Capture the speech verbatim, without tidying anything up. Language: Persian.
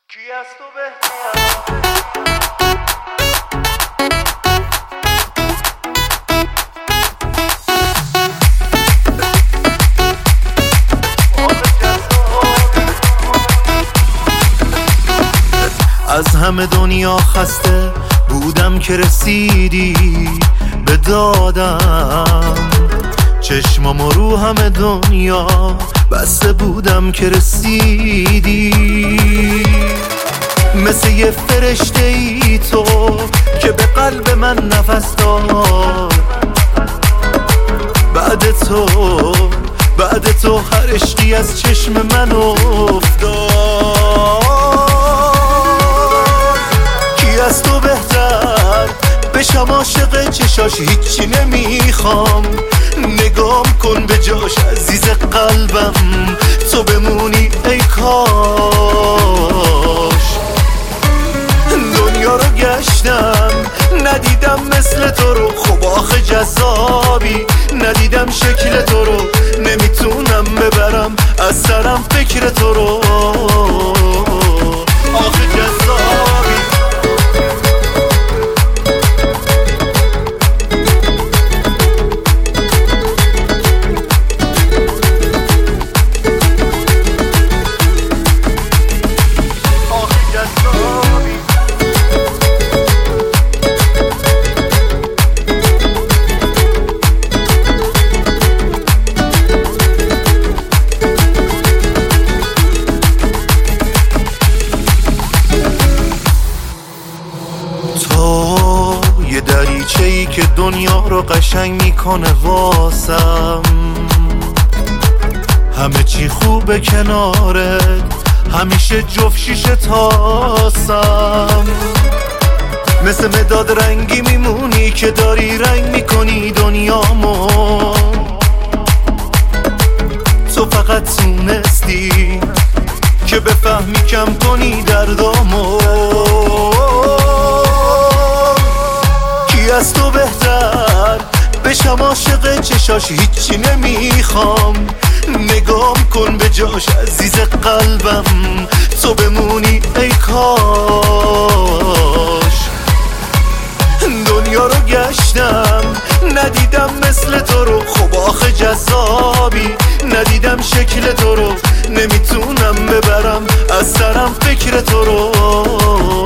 کی از تو بهتر از همه دنیا خسته بودم که رسیدی به دادم، چشمامو رو همه دنیا بسته بودم که رسیدی. مثل یه فرشته ای تو که به قلب من نفس داد، بعد تو بعد تو هر عشقی از چشم من افتاد. کی از تو بهتر بشم عاشق چشاش، هیچی نمیخوام، نگام کن به جاش عزیز قلبم، تو بمونی ای کاش. دنیا رو گشتم ندیدم مثل تو رو، خب آخه جذابی ندیدم شکل تو رو، نمیتونم ببرم از سرم فکر تو رو، آخه جذابی. یه دریچه‌ای که دنیا رو قشنگ میکنه واسم، همه چی خوبه کنارت، همیشه جفت شیشه تاسم. مثل مداد رنگی میمونی که داری رنگ میکنی دنیامو، تو فقط تونستی که بفهمی کم کنی دردامو. از تو بهتر بشم عاشق چشاش، هیچی نمیخوام، نگام کن به جاش عزیز قلبم، تو بمونی ای کاش. دنیا رو گشتم ندیدم مثل تو رو، خب آخه جذابی ندیدم شکل تو رو، نمیتونم ببرم از سرم فکر تو رو.